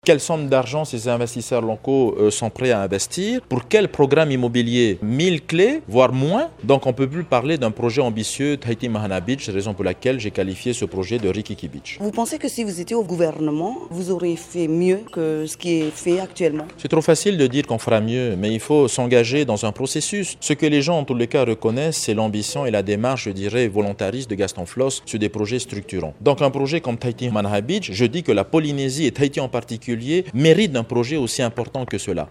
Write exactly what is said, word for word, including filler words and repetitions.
Quelle somme d'argent ces investisseurs locaux euh, sont prêts à investir? Pour quel programme immobilier? mille clés, voire moins. Donc on ne peut plus parler d'un projet ambitieux Tahiti Mahana Beach, raison pour laquelle j'ai qualifié ce projet de Rikiki Beach. Vous pensez que si vous étiez au gouvernement, vous auriez fait mieux que ce qui est fait actuellement? C'est trop facile de dire qu'on fera mieux, mais il faut s'engager dans un processus. Ce que les gens en tous les cas reconnaissent, c'est l'ambition et la démarche, je dirais, volontariste de Gaston Floss sur des projets structurants. Donc un projet comme Tahiti Mahana Beach, je dis que la Polynésie et Tahiti en particulier méritent d'un projet aussi important que cela.